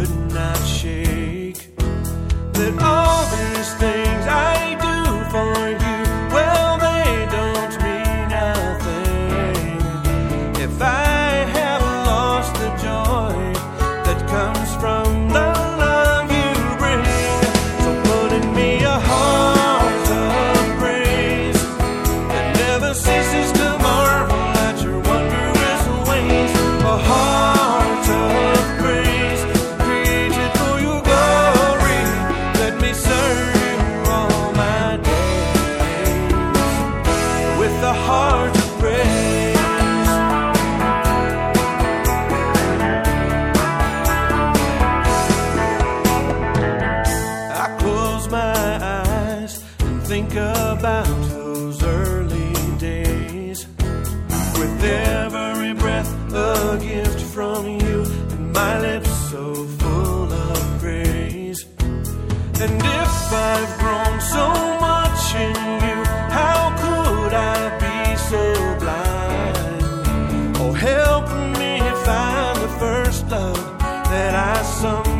could not shake. That all these things I do for you, well, they don't mean nothing if I have lost the joy that comes from the love you bring. So put in me a heart of praise that never ceases to marvel at your wondrous ways. A heart of praise created for your glory. Let me serve you all my days with a heart of praise. I close my eyes and think about those early days, with every breath a gift from you, and my lips so full of praise. And if I've grown so much in you, how could I be so blind? Oh, help me find the first love that I someday